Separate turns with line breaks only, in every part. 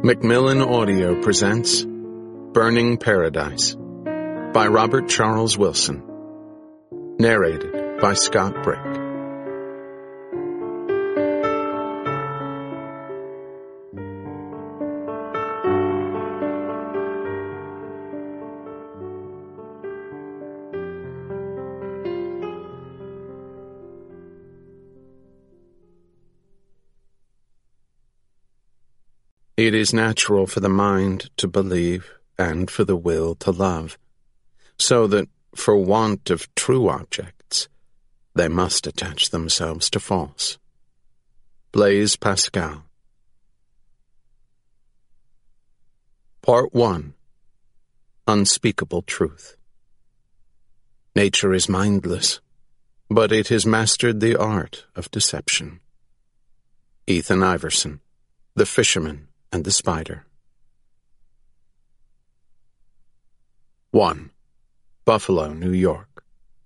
Macmillan Audio presents Burning Paradise by Robert Charles Wilson. Narrated by Scott Brick. It is natural for the mind to believe and for the will to love, so that, for want of true objects, they must attach themselves to false. Blaise Pascal. Part 1. Unspeakable Truth. Nature is mindless, but it has mastered the art of deception. Ethan Iverson, The Fisherman and the Spider. 1. Buffalo, New York.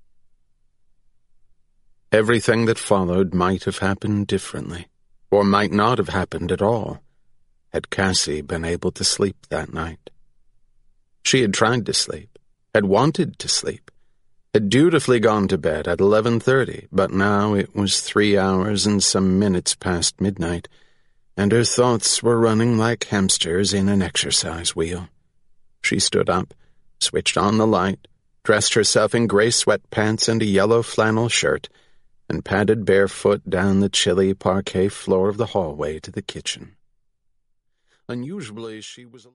Everything that followed might have happened differently, or might not have happened at all, had Cassie been able to sleep that night. She had tried to sleep, had wanted to sleep, had dutifully gone to bed at 11:30, but now it was 3 hours and some minutes past midnight, and her thoughts were running like hamsters in an exercise wheel. She stood up, switched on the light, dressed herself in gray sweatpants and a yellow flannel shirt, and padded barefoot down the chilly parquet floor of the hallway to the kitchen. Unusually, she was